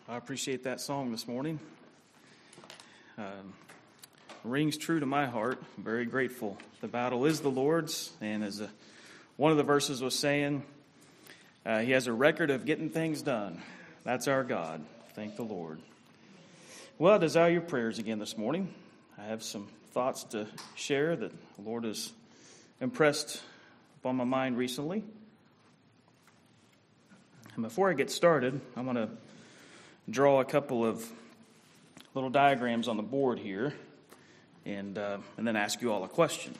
I appreciate that song this morning. Rings true to my heart. I'm very grateful. The battle is the Lord's, and as one of the verses was saying, He has a record of getting things done. That's our God. Thank the Lord. Well, I desire your prayers again this morning. I have some thoughts to share that the Lord has impressed upon my mind recently. And before I get started, I'm going to draw a couple of little diagrams on the board here and then ask you all a question.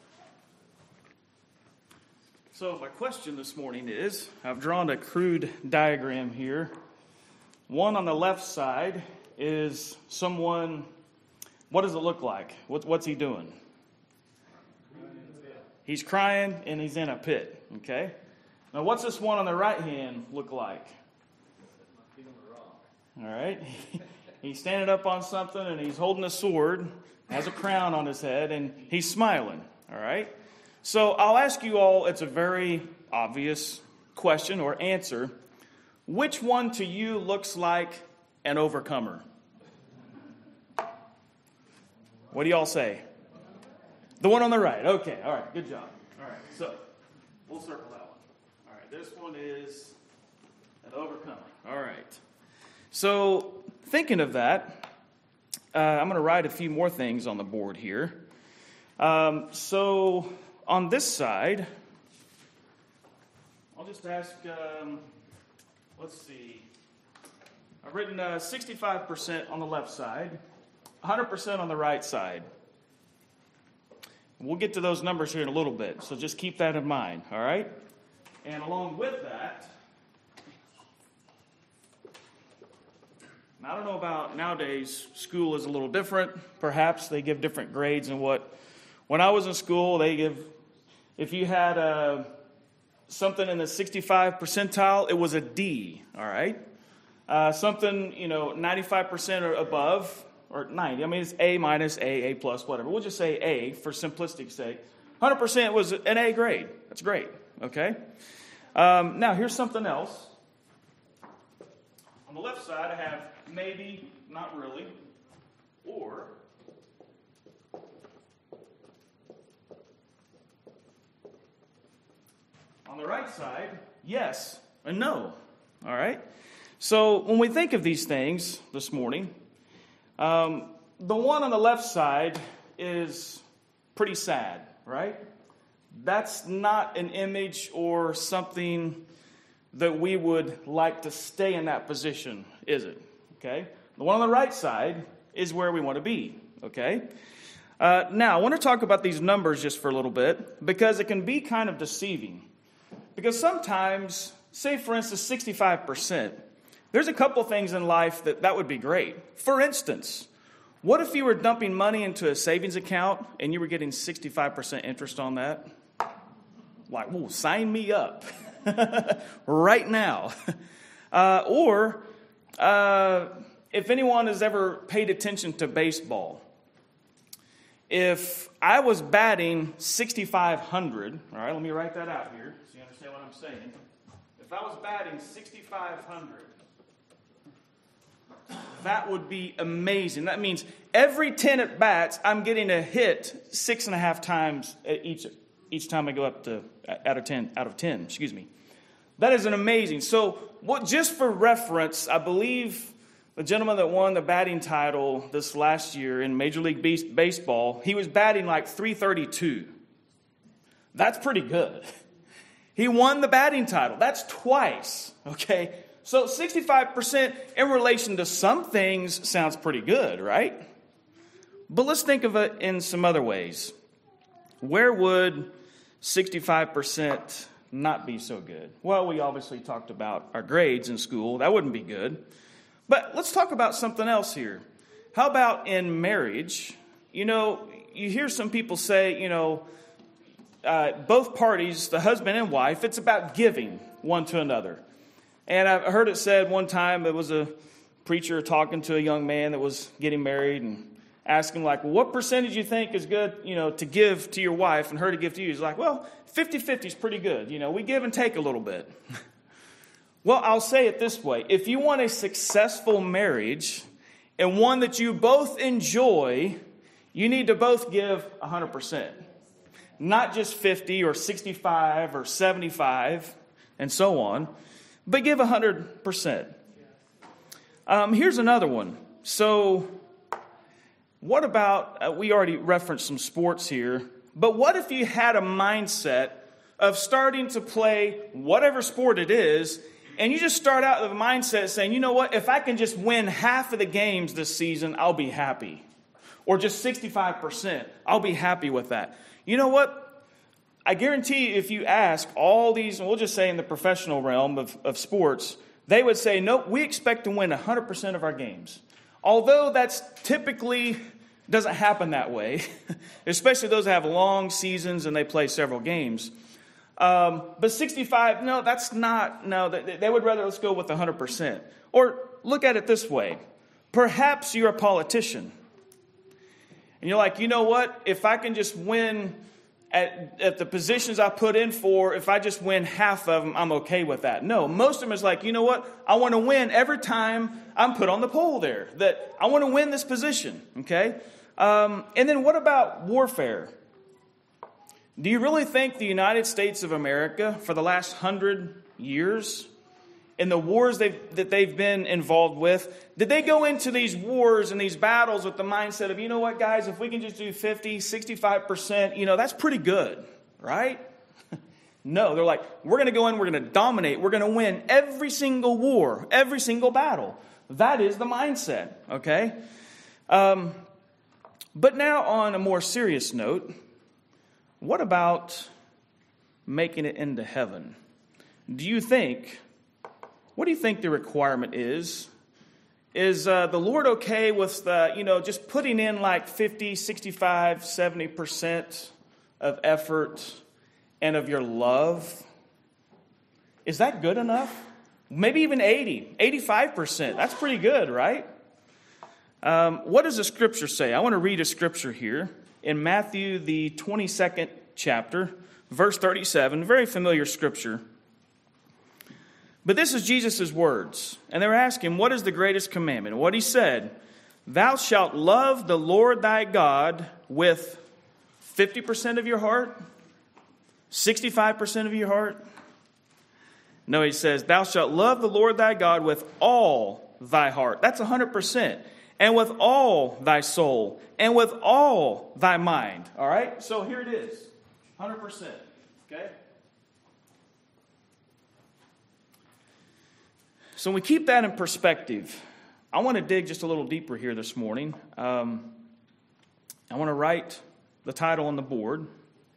So my question this morning is, I've drawn a crude diagram here. One on the left side is someone, what does it look like? What's he doing? He's crying and he's in a pit, okay? Now what's this one on the right hand look like? All right. He's standing up on something and he's holding a sword, has a crown on his head, and he's smiling. All right. So I'll ask you all, it's a very obvious question or answer. Which one to you looks like an overcomer? What do y'all say? The one on the right. Okay. All right. Good job. All right. So we'll circle that one. All right. This one is an overcomer. All right. So, thinking of that, I'm going to write a few more things on the board here. So, on this side, I'll just ask, let's see. I've written 65% on the left side, 100% on the right side. We'll get to those numbers here in a little bit, so just keep that in mind, all right? And along with that, I don't know about nowadays, school is a little different. Perhaps they give different grades and what. When I was in school, they give, if you had something in the 65 percentile, it was a D, all right? Something, 95% or above, or 90. I mean, it's A minus, A plus, whatever. We'll just say A for simplistic sake. 100% was an A grade. That's great, okay? Now, here's something else. On the left side, I have maybe, not really, or on the right side, yes and no. All right? So when we think of these things this morning, the one on the left side is pretty sad, right? That's not an image or something that we would like to stay in that position, is it? Okay? The one on the right side is where we want to be, okay? Now, I want to talk about these numbers just for a little bit because it can be kind of deceiving. Because sometimes, say for instance 65%, there's a couple things in life that would be great. For instance, what if you were dumping money into a savings account and you were getting 65% interest on that? Like, whoa, sign me up. Right now. Or if anyone has ever paid attention to baseball, if I was batting 6,500, all right, let me write that out here so you understand what I'm saying. If I was batting 6,500, that would be amazing. That means every 10 at bats, I'm getting a hit 6.5 times each time I go up to out of 10. That is an amazing. So, just for reference, I believe the gentleman that won the batting title this last year in Major League Baseball, he was batting like 332. That's pretty good. He won the batting title. That's twice. Okay, so 65% in relation to some things sounds pretty good, right? But let's think of it in some other ways. Where would 65% not be so good? Well, we obviously talked about our grades in school. That wouldn't be good. But let's talk about something else here. How about in marriage? You hear some people say, both parties, the husband and wife, it's about giving one to another. And I've heard it said one time, it was a preacher talking to a young man that was getting married and asking, like, well, what percentage you think is good, to give to your wife and her to give to you? He's like, well, 50-50 is pretty good. We give and take a little bit. Well, I'll say it this way. If you want a successful marriage and one that you both enjoy, you need to both give 100%. Not just 50 or 65 or 75 and so on, but give 100%. Here's another one. So what about, we already referenced some sports here, but what if you had a mindset of starting to play whatever sport it is, and you just start out with a mindset saying, you know what, if I can just win half of the games this season, I'll be happy. Or just 65%, I'll be happy with that. You know what? I guarantee you if you ask all these, we'll just say in the professional realm of sports, they would say, nope, we expect to win 100% of our games. Although that's typically doesn't happen that way, especially those that have long seasons and they play several games. But 65, no, that's not, no, they would rather let's go with 100%. Or look at it this way. Perhaps you're a politician. And you're like, you know what? If I can just win at the positions I put in for, if I just win half of them, I'm okay with that. No, most of them is like, you know what? I want to win every time I'm put on the poll there. That I want to win this position, okay? And then what about warfare? Do you really think the United States of America, for the last 100 years, in the wars that they've been involved with, did they go into these wars and these battles with the mindset of, you know what, guys, if we can just do 50, 65%, that's pretty good, right? No, they're like, we're going to go in, we're going to dominate, we're going to win every single war, every single battle. That is the mindset, okay? But now on a more serious note, what about making it into heaven? What do you think the requirement is? Is the Lord okay with just putting in like 50, 65, 70% of effort and of your love? Is that good enough? Maybe even 80, 85%. That's pretty good, right? What does the scripture say? I want to read a scripture here in Matthew, the 22nd chapter, verse 37, very familiar scripture. But this is Jesus' words. And they were asking, what is the greatest commandment? And what he said, thou shalt love the Lord thy God with 50% of your heart, 65% of your heart. No, he says, thou shalt love the Lord thy God with all thy heart. That's 100%. And with all thy soul, and with all thy mind. All right? So here it is, 100%. Okay? So when we keep that in perspective, I want to dig just a little deeper here this morning. I want to write the title on the board.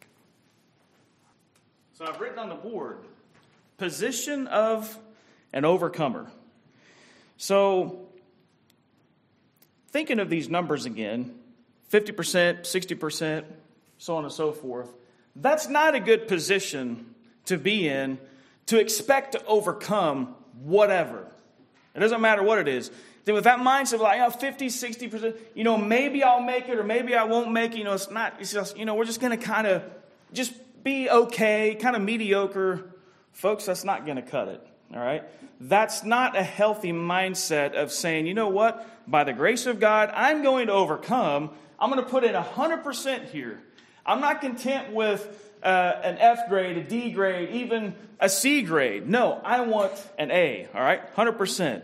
So I've written on the board, Position of an Overcomer. So thinking of these numbers again, 50%, 60%, so on and so forth, that's not a good position to be in to expect to overcome whatever. It doesn't matter what it is. Then with that mindset of like, 50, 60%, maybe I'll make it or maybe I won't make it. It's just, we're just going to kind of just be okay, kind of mediocre. Folks, that's not going to cut it. All right? That's not a healthy mindset of saying, you know what? By the grace of God, I'm going to overcome. I'm going to put in 100% here. I'm not content with an F grade, a D grade, even a C grade. No, I want an A. All right? 100%.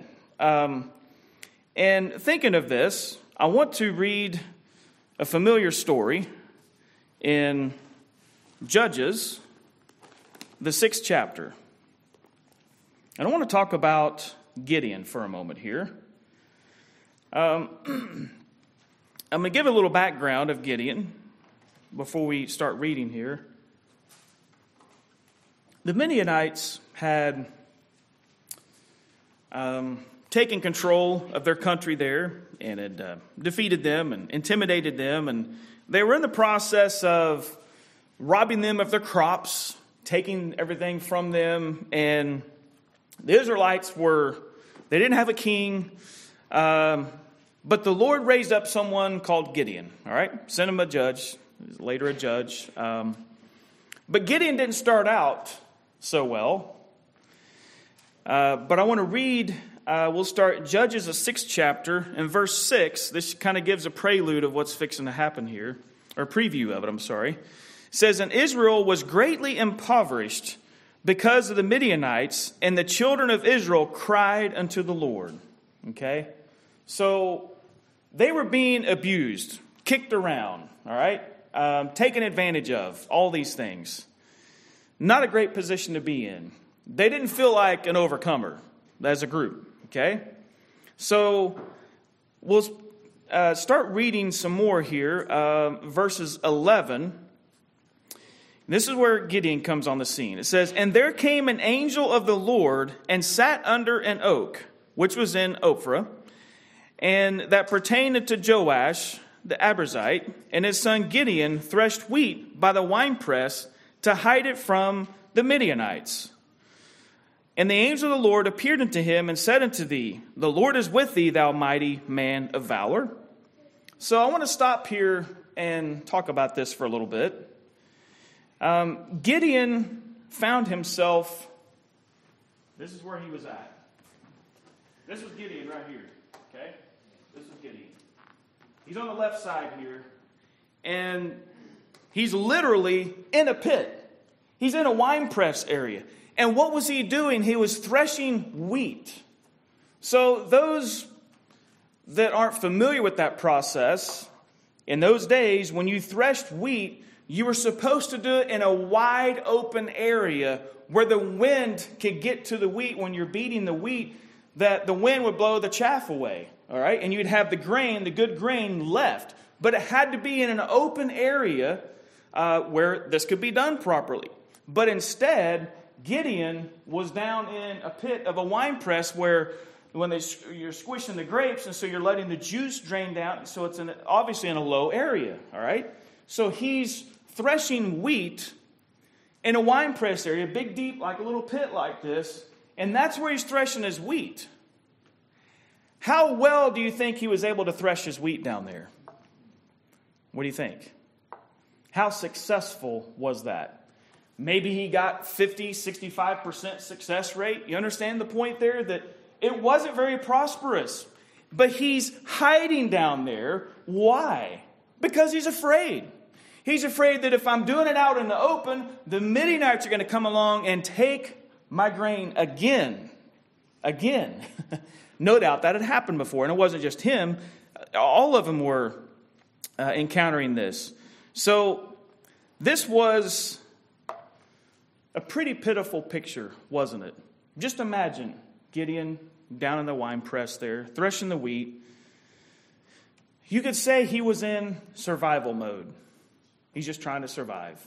And thinking of this, I want to read a familiar story in Judges, the 6th chapter. And I want to talk about Gideon for a moment here. I'm going to give a little background of Gideon before we start reading here. The Midianites had taken control of their country there and had defeated them and intimidated them. And they were in the process of robbing them of their crops, taking everything from them. And the Israelites they didn't have a king, but the Lord raised up someone called Gideon, all right? Sent him a judge, later a judge. But Gideon didn't start out so well. But I want to read, we'll start Judges, the 6th chapter, and verse 6. This kind of gives a prelude of what's fixing to happen here, or a preview of it, I'm sorry. It says, "And Israel was greatly impoverished because of the Midianites, and the children of Israel cried unto the Lord." Okay? So they were being abused, kicked around, all right? Taken advantage of, all these things. Not a great position to be in. They didn't feel like an overcomer as a group, okay? So we'll start reading some more here, verses 11. This is where Gideon comes on the scene. It says, "And there came an angel of the Lord and sat under an oak, which was in Ophrah, and that pertained to Joash the Abiezrite, and his son Gideon threshed wheat by the winepress to hide it from the Midianites. And the angel of the Lord appeared unto him and said unto thee, The Lord is with thee, thou mighty man of valor." So I want to stop here and talk about this for a little bit. Gideon found himself, this is where he was at. This was Gideon right here, okay? This is Gideon. He's on the left side here, and he's literally in a pit. He's in a wine press area. And what was he doing? He was threshing wheat. So those that aren't familiar with that process, in those days, when you threshed wheat, you were supposed to do it in a wide open area where the wind could get to the wheat. When you're beating the wheat, that the wind would blow the chaff away. All right? And you'd have the grain, the good grain left. But it had to be in an open area where this could be done properly. But instead, Gideon was down in a pit of a wine press where you're squishing the grapes, and so you're letting the juice drain down, so it's obviously in a low area, all right? So he's threshing wheat in a wine press area, big, deep, like a little pit like this, and that's where he's threshing his wheat. How well do you think he was able to thresh his wheat down there? What do you think? How successful was that? Maybe he got 50, 65% success rate. You understand the point there? That it wasn't very prosperous. But he's hiding down there. Why? Because he's afraid. He's afraid that if I'm doing it out in the open, the Midianites are going to come along and take my grain again. Again. No doubt that had happened before. And it wasn't just him. All of them were encountering this. So this was a pretty pitiful picture, wasn't it? Just imagine Gideon down in the wine press there, threshing the wheat. You could say he was in survival mode. He's just trying to survive.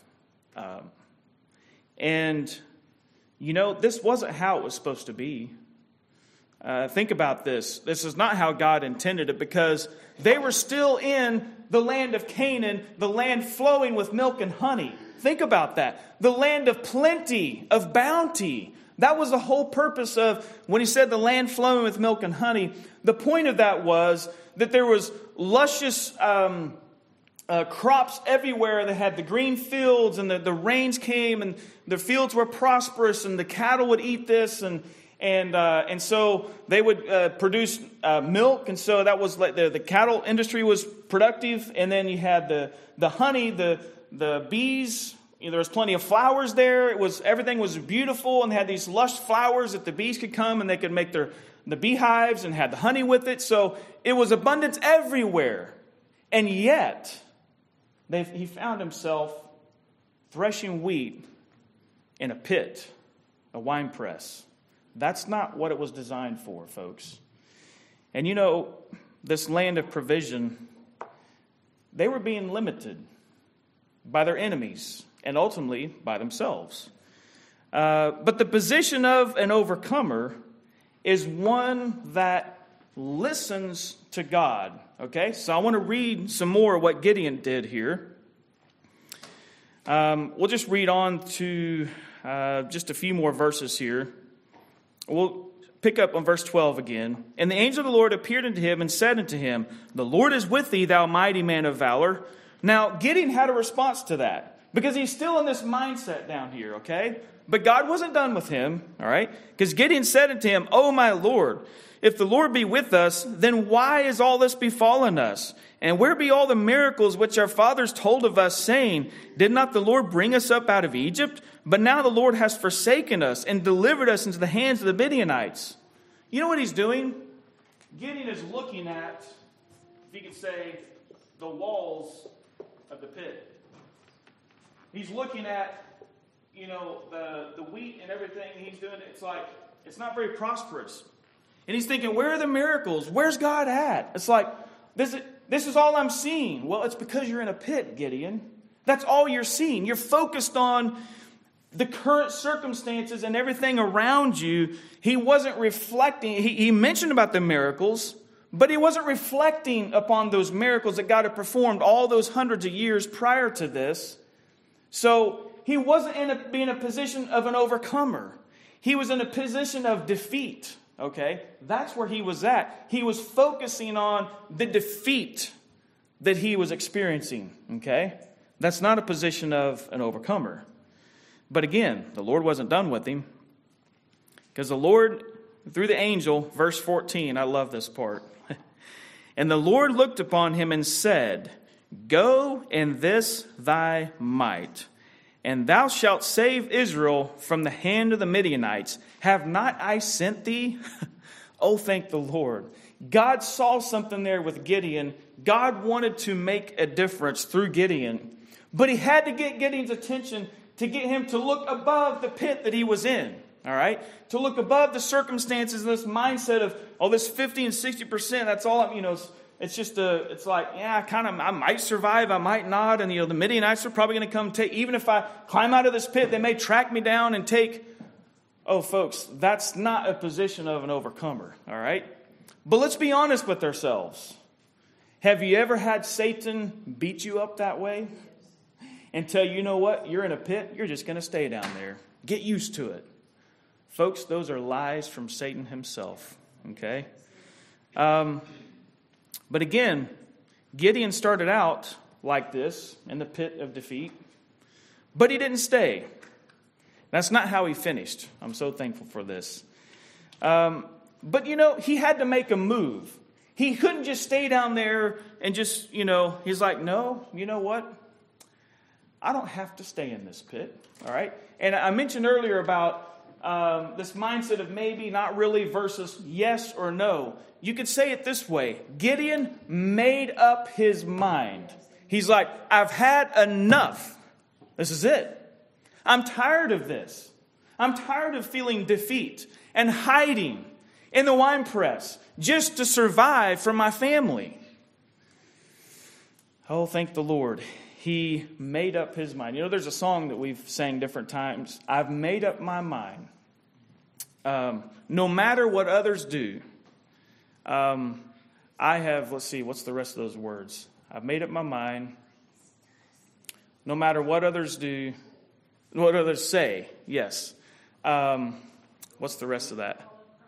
And, you know, this wasn't how it was supposed to be. Think about this. This is not how God intended it, because they were still in the land of Canaan, the land flowing with milk and honey. Think about that. The land of plenty, of bounty. That was the whole purpose of when he said the land flowing with milk and honey. The point of that was that there was luscious crops everywhere. They had the green fields, and the rains came, and the fields were prosperous, and the cattle would eat this, and so they would produce milk, and so that was like the cattle industry was productive, and then you had the honey, the bees. You know, there was plenty of flowers there. Everything was beautiful, and they had these lush flowers that the bees could come and they could make the beehives and had the honey with it. So it was abundance everywhere, and yet he found himself threshing wheat in a pit, a wine press. That's not what it was designed for, folks. And you know, this land of provision, they were being limited by their enemies and ultimately by themselves. But the position of an overcomer is one that listens to God. Okay, so I want to read some more of what Gideon did here. We'll just read on to just a few more verses here. We'll pick up on verse 12 again. "And the angel of the Lord appeared unto him and said unto him, The Lord is with thee, thou mighty man of valor." Now, Gideon had a response to that. Because he's still in this mindset down here, okay? But God wasn't done with him, all right? Because Gideon said unto him, O my Lord, if the Lord be with us, then why is all this befallen us? And where be all the miracles which our fathers told of us, saying, did not the Lord bring us up out of Egypt? But now the Lord has forsaken us and delivered us into the hands of the Midianites. You know what he's doing? Gideon is looking at, if you could say, the walls of the pit. He's looking at, the wheat and everything he's doing. It's like, it's not very prosperous. And he's thinking, where are the miracles? Where's God at? It's like, this is all I'm seeing. Well, it's because you're in a pit, Gideon. That's all you're seeing. You're focused on the current circumstances and everything around you. He wasn't reflecting. He mentioned about the miracles, but he wasn't reflecting upon those miracles that God had performed all those hundreds of years prior to this. So he wasn't in a position of an overcomer. He was in a position of defeat. Okay, that's where he was at. He was focusing on the defeat that he was experiencing. Okay, that's not a position of an overcomer. But again, the Lord wasn't done with him, because the Lord, through the angel, verse 14, I love this part. And the Lord looked upon him and said, go in this thy might, and thou shalt save Israel from the hand of the Midianites. Have not I sent thee? Oh, thank the Lord. God saw something there with Gideon. God wanted to make a difference through Gideon. But he had to get Gideon's attention to get him to look above the pit that he was in. All right? To look above the circumstances, this mindset of, this 50 and 60%, that's all I'm, it's like, yeah, I might survive, I might not. And, the Midianites are probably going to come take, even if I climb out of this pit, they may track me down and take. Oh, folks, that's not a position of an overcomer. All right? But let's be honest with ourselves. Have you ever had Satan beat you up that way? And tell you know what? You're in a pit. You're just going to stay down there. Get used to it. Folks, those are lies from Satan himself. Okay? But again, Gideon started out like this in the pit of defeat. But he didn't stay. That's not how he finished. I'm so thankful for this. But he had to make a move. He couldn't just stay down there and just, he's like, no, you know what? I don't have to stay in this pit. All right? And I mentioned earlier about this mindset of maybe, not really versus yes or no. You could say it this way. Gideon made up his mind. He's like, I've had enough. This is it. I'm tired of this. I'm tired of feeling defeat and hiding in the wine press just to survive for my family. Oh, thank the Lord. He made up his mind. There's a song that we've sang different times. I've made up my mind. No matter what others do. I have, let's see, what's the rest of those words? I've made up my mind. No matter what others do, what others say. Yes. What's the rest of that?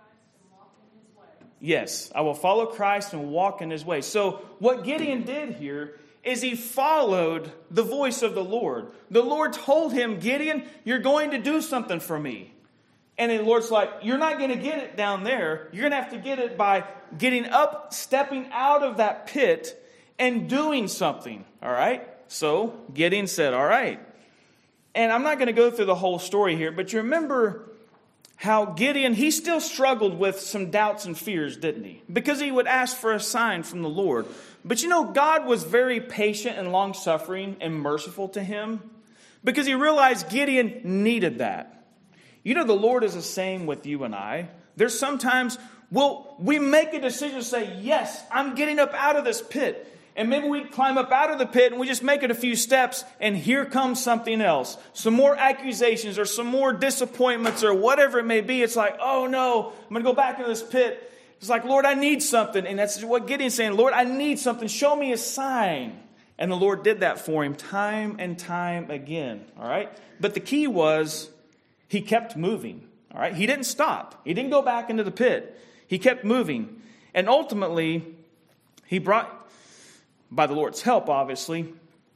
Yes, I will follow Christ and walk in his way. So what Gideon did here is he followed the voice of the Lord. The Lord told him, Gideon, you're going to do something for me. And the Lord's like, you're not going to get it down there. You're going to have to get it by getting up, stepping out of that pit, and doing something. All right? So Gideon said, all right. And I'm not going to go through the whole story here, but you remember how Gideon, he still struggled with some doubts and fears, didn't he? Because he would ask for a sign from the Lord. But God was very patient and long-suffering and merciful to him, because he realized Gideon needed that. The Lord is the same with you and I. There's sometimes, we make a decision to say, yes, I'm getting up out of this pit. And maybe we climb up out of the pit and we just make it a few steps, and here comes something else. Some more accusations or some more disappointments or whatever it may be. It's like, oh no, I'm going to go back into this pit. It's like, Lord, I need something. And that's what Gideon's saying. Lord, I need something. Show me a sign. And the Lord did that for him time and time again. All right. But the key was he kept moving. All right. He didn't stop. He didn't go back into the pit. He kept moving. And ultimately, he brought, by the Lord's help, obviously,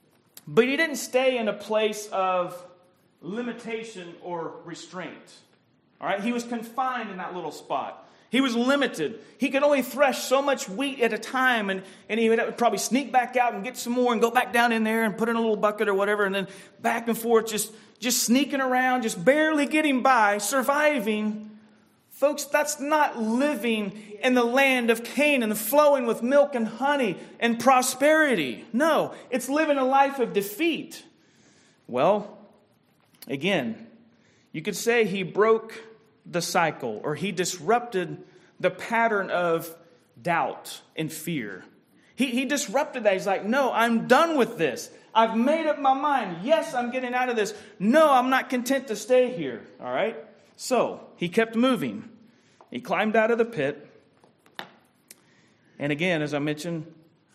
But he didn't stay in a place of limitation or restraint. All right? He was confined in that little spot. He was limited. He could only thresh so much wheat at a time, and he would probably sneak back out and get some more and go back down in there and put in a little bucket or whatever, and then back and forth, just sneaking around, just barely getting by, surviving. Folks, that's not living in the land of Canaan, flowing with milk and honey and prosperity. No, it's living a life of defeat. Well, again, you could say he broke the cycle, or he disrupted the pattern of doubt and fear. He disrupted that. He's like, no, I'm done with this. I've made up my mind. Yes, I'm getting out of this. No, I'm not content to stay here. All right? So he kept moving. He climbed out of the pit. And again, as I mentioned,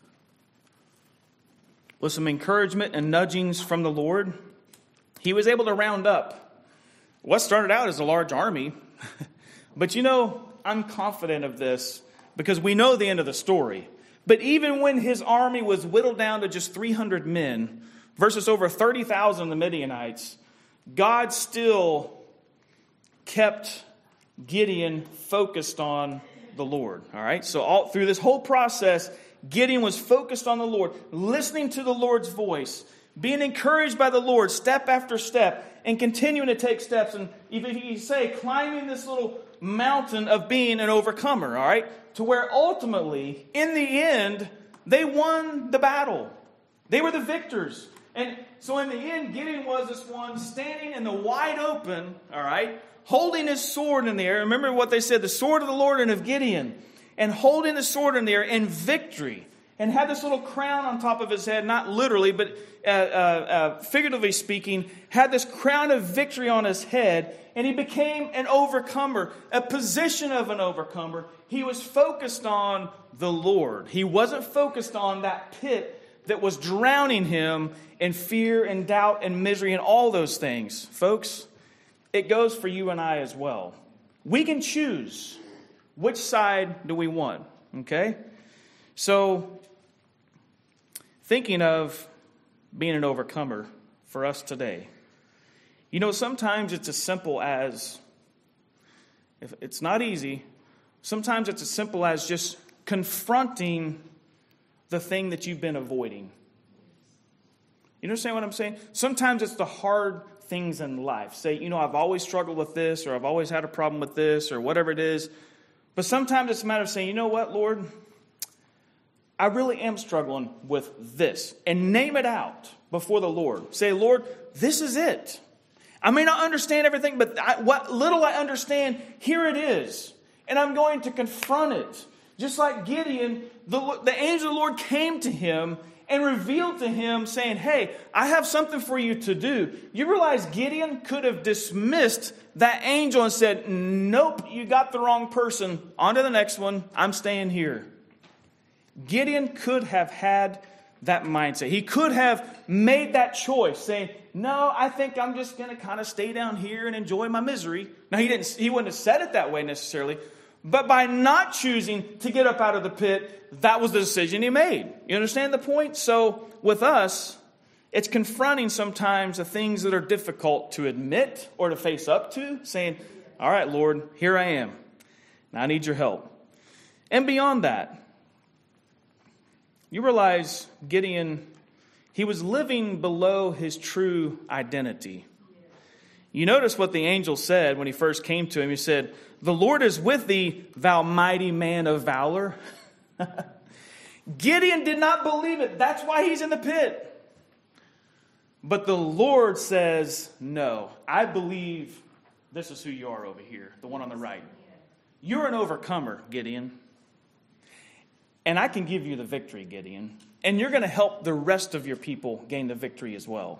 with some encouragement and nudgings from the Lord, he was able to round up what started out as a large army. But I'm confident of this because we know the end of the story. But even when his army was whittled down to just 300 men versus over 30,000 of the Midianites, God still kept Gideon focused on the Lord. All right. So all through this whole process, Gideon was focused on the Lord, listening to the Lord's voice, being encouraged by the Lord step after step, and continuing to take steps. And even you say, climbing this little mountain of being an overcomer, all right, to where ultimately, in the end, they won the battle. They were the victors. And so in the end, Gideon was this one standing in the wide open, all right, holding his sword in the air. Remember what they said, the sword of the Lord and of Gideon. And holding the sword in the air in victory. And had this little crown on top of his head, not literally, but figuratively speaking, had this crown of victory on his head, and he became an overcomer, a position of an overcomer. He was focused on the Lord. He wasn't focused on that pit that was drowning him in fear and doubt and misery and all those things. Folks, it goes for you and I as well. We can choose which side do we want, okay? So, thinking of being an overcomer for us today. Sometimes it's as simple as, if it's not easy, sometimes it's as simple as just confronting the thing that you've been avoiding. You understand what I'm saying? Sometimes it's the hard things in life. Say, I've always struggled with this, or I've always had a problem with this, or whatever it is. But sometimes it's a matter of saying, you know what, Lord? I really am struggling with this. And name it out before the Lord. Say, Lord, this is it. I may not understand everything, but what little I understand, here it is. And I'm going to confront it. Just like Gideon, the angel of the Lord came to him and revealed to him saying, hey, I have something for you to do. You realize Gideon could have dismissed that angel and said, nope, you got the wrong person. On to the next one. I'm staying here. Gideon could have had that mindset. He could have made that choice, saying, no, I think I'm just going to kind of stay down here and enjoy my misery. Now, he wouldn't have said it that way necessarily, but by not choosing to get up out of the pit, that was the decision he made. You understand the point? So with us, it's confronting sometimes the things that are difficult to admit or to face up to, saying, all right, Lord, here I am. Now I need your help. And beyond that, you realize Gideon, he was living below his true identity. You notice what the angel said when he first came to him. He said, the Lord is with thee, thou mighty man of valor. Gideon did not believe it. That's why he's in the pit. But the Lord says, no, I believe this is who you are over here, the one on the right. You're an overcomer, Gideon. And I can give you the victory, Gideon. And you're going to help the rest of your people gain the victory as well.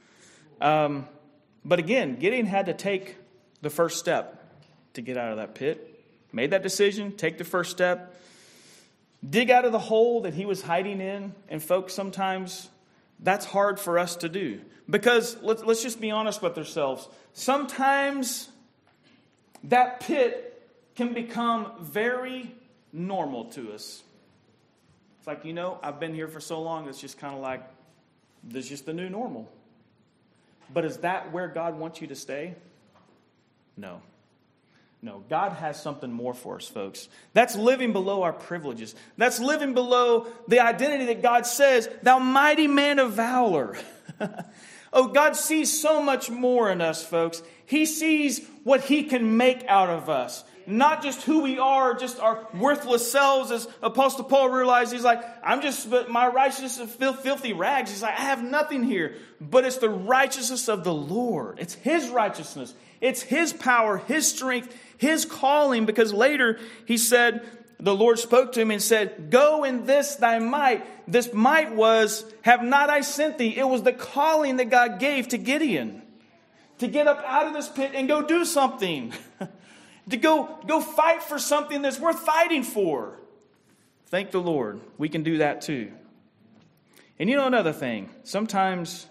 But again, Gideon had to take the first step to get out of that pit. Made that decision, take the first step. Dig out of the hole that he was hiding in. And folks, sometimes that's hard for us to do. Because let's just be honest with ourselves. Sometimes that pit can become very normal to us. It's like, I've been here for so long, it's just kind of like This is just the new normal. But is that where God wants you to stay? No. No, God has something more for us, folks. That's living below our privileges. That's living below the identity that God says, thou mighty man of valor. Oh, God sees so much more in us, folks. He sees what He can make out of us. Not just who we are, just our worthless selves. As Apostle Paul realized, he's like, my righteousness is filthy rags. He's like, I have nothing here. But it's the righteousness of the Lord. It's His righteousness. It's His power, His strength, His calling. Because later he said, the Lord spoke to him and said, go in this thy might. This might was, have not I sent thee? It was the calling that God gave to Gideon. To get up out of this pit and go do something. To go fight for something that's worth fighting for. Thank the Lord. We can do that too. And you know another thing. Sometimes,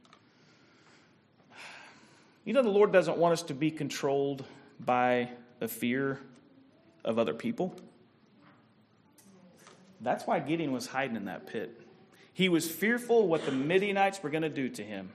the Lord doesn't want us to be controlled by the fear of other people. That's why Gideon was hiding in that pit. He was fearful of what the Midianites were going to do to him.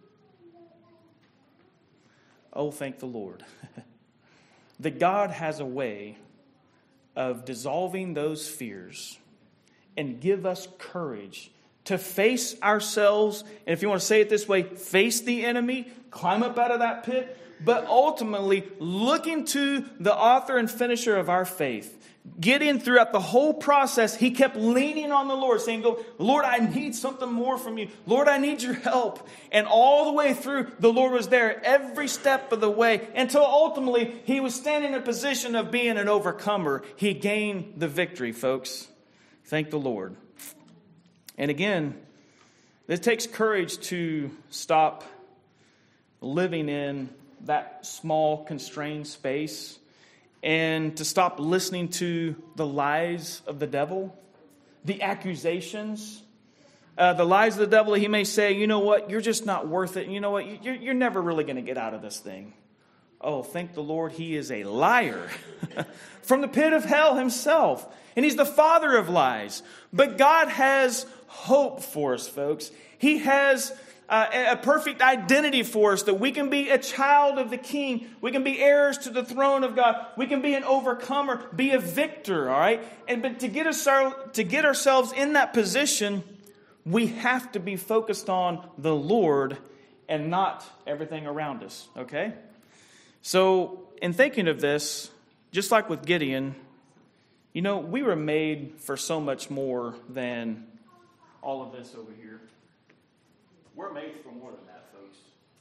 Oh, thank the Lord. That God has a way of dissolving those fears and give us courage to face ourselves. And if you want to say it this way, face the enemy, climb up out of that pit, but ultimately looking to the author and finisher of our faith. Gideon, throughout the whole process, he kept leaning on the Lord, saying, Lord, I need something more from you. Lord, I need your help. And all the way through, the Lord was there every step of the way until ultimately he was standing in a position of being an overcomer. He gained the victory, folks. Thank the Lord. And again, it takes courage to stop living in that small, constrained space and to stop listening to the lies of the devil, the accusations, the lies of the devil. He may say, you know what, you're just not worth it. And you know what, you're never really going to get out of this thing. Oh, thank the Lord, he is a liar from the pit of hell himself. And he's the father of lies. But God has hope for us, folks. He has a perfect identity for us, that we can be a child of the King. We can be heirs to the throne of God. We can be an overcomer, be a victor, all right? But to get ourselves in that position, we have to be focused on the Lord and not everything around us, okay? So in thinking of this, just like with Gideon, we were made for so much more than all of this over here. We're made for more than that, folks.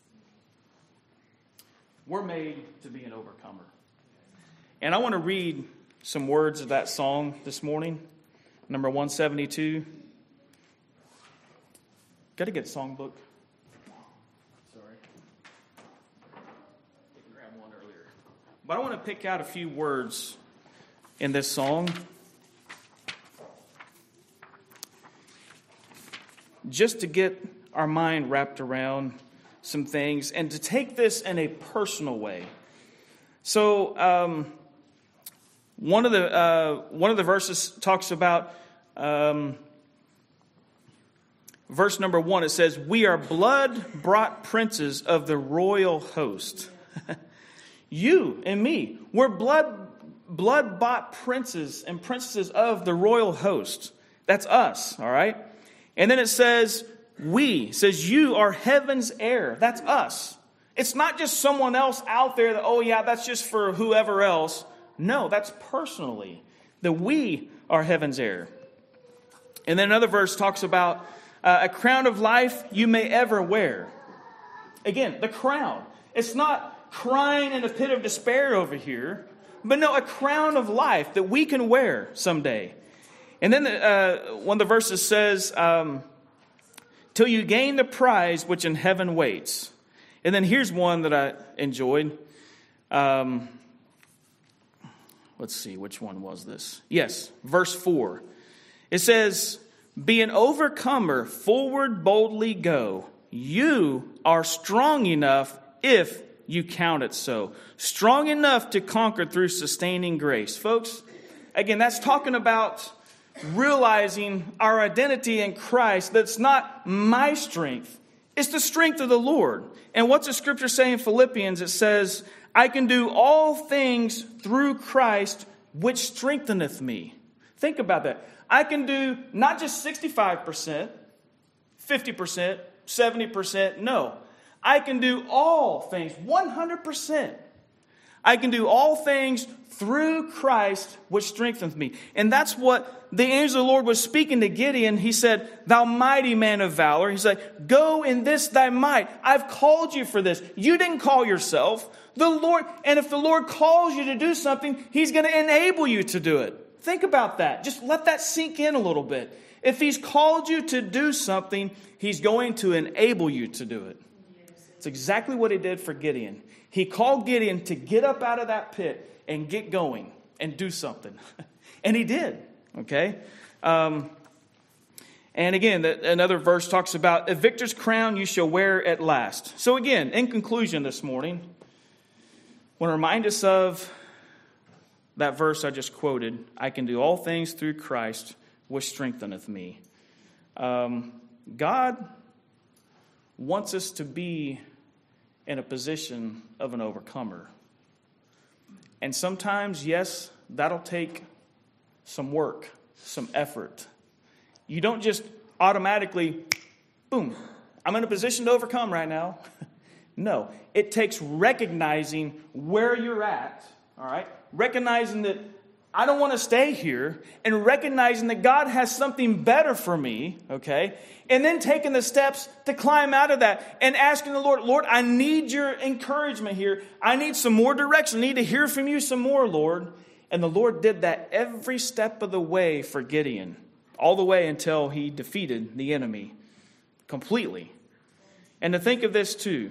We're made to be an overcomer. And I want to read some words of that song this morning, number 172. Got to get a songbook. Sorry. Didn't grab one earlier. But I want to pick out a few words in this song, just to get our mind wrapped around some things and to take this in a personal way. So one of the verses talks about verse number 1. It says, we are blood-bought princes of the royal host. You and me, we're blood-bought princes and princesses of the royal host. That's us, all right? And then it says, you are heaven's heir. That's us. It's not just someone else out there that, that's just for whoever else. No, that's personally. That we are heaven's heir. And then another verse talks about a crown of life you may ever wear. Again, the crown. It's not crying in a pit of despair over here, but no, a crown of life that we can wear someday. And then one of the verses says, till you gain the prize which in heaven waits. And then here's one that I enjoyed. Let's see, which one was this? Yes, verse 4. It says, be an overcomer, forward boldly go. You are strong enough if you count it so. Strong enough to conquer through sustaining grace. Folks, again, that's talking about realizing our identity in Christ, that's not my strength. It's the strength of the Lord. And what's the scripture say in Philippians? It says, I can do all things through Christ, which strengtheneth me. Think about that. I can do not just 65%, 50%, 70%. No. I can do all things, 100%. I can do all things through Christ, which strengthens me. And that's what the angel of the Lord was speaking to Gideon. He said, thou mighty man of valor. He's like, go in this thy might. I've called you for this. You didn't call yourself. The Lord, and if the Lord calls you to do something, He's going to enable you to do it. Think about that. Just let that sink in a little bit. If He's called you to do something, He's going to enable you to do it. It's exactly what He did for Gideon. He called Gideon to get up out of that pit and get going and do something. And he did. Okay? And again, another verse talks about a victor's crown you shall wear at last. So again, in conclusion this morning, I want to remind us of that verse I just quoted. I can do all things through Christ, which strengtheneth me. God wants us to be in a position of an overcomer. And sometimes, yes, that'll take some work, some effort. You don't just automatically, boom, I'm in a position to overcome right now. No, it takes recognizing where you're at, all right? Recognizing that I don't want to stay here, and recognizing that God has something better for me, okay? And then taking the steps to climb out of that and asking the Lord, Lord, I need your encouragement here. I need some more direction. I need to hear from you some more, Lord. And the Lord did that every step of the way for Gideon, all the way until he defeated the enemy completely. And to think of this too,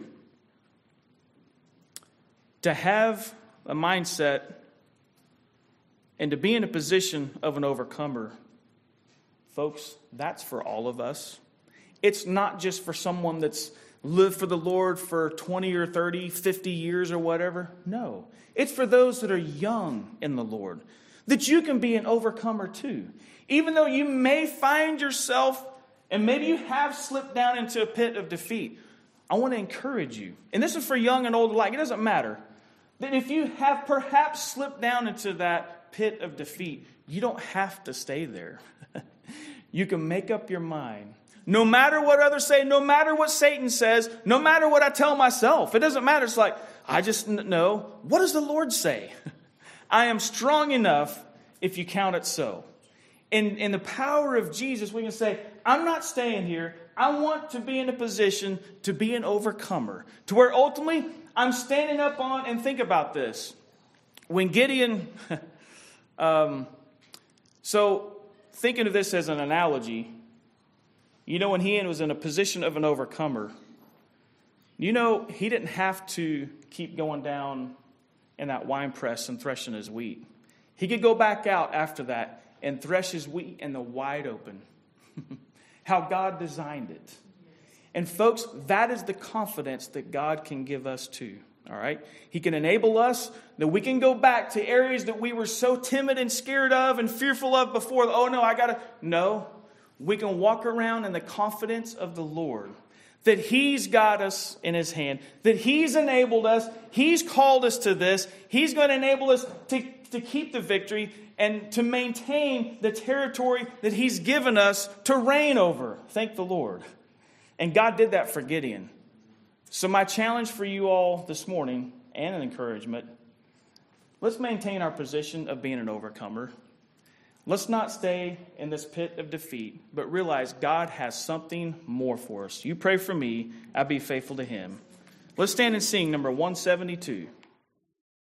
to have a mindset and to be in a position of an overcomer, folks, that's for all of us. It's not just for someone that's lived for the Lord for 20 or 30, 50 years or whatever. No, it's for those that are young in the Lord, that you can be an overcomer too. Even though you may find yourself, and maybe you have slipped down into a pit of defeat, I want to encourage you. And this is for young and old alike. It doesn't matter. That if you have perhaps slipped down into that pit of defeat, you don't have to stay there. You can make up your mind. No matter what others say, no matter what Satan says, no matter what I tell myself, it doesn't matter. It's like, I just know, what does the Lord say? I am strong enough if you count it so. In the power of Jesus, we can say, I'm not staying here. I want to be in a position to be an overcomer. To where ultimately, I'm standing up on, and think about this. When Gideon, so thinking of this as an analogy, you know, when he was in a position of an overcomer, you know, he didn't have to keep going down in that wine press and threshing his wheat. He could go back out after that and thresh his wheat in the wide open. How God designed it. And folks, that is the confidence that God can give us too. All right? He can enable us that we can go back to areas that we were so timid and scared of and fearful of before. Oh no, No. We can walk around in the confidence of the Lord. That He's got us in His hand. That He's enabled us. He's called us to this. He's going to enable us to keep the victory and to maintain the territory that He's given us to reign over. Thank the Lord. And God did that for Gideon. So my challenge for you all this morning, and an encouragement, let's maintain our position of being an overcomer. Let's not stay in this pit of defeat, but realize God has something more for us. You pray for me, I'll be faithful to Him. Let's stand and sing number 172.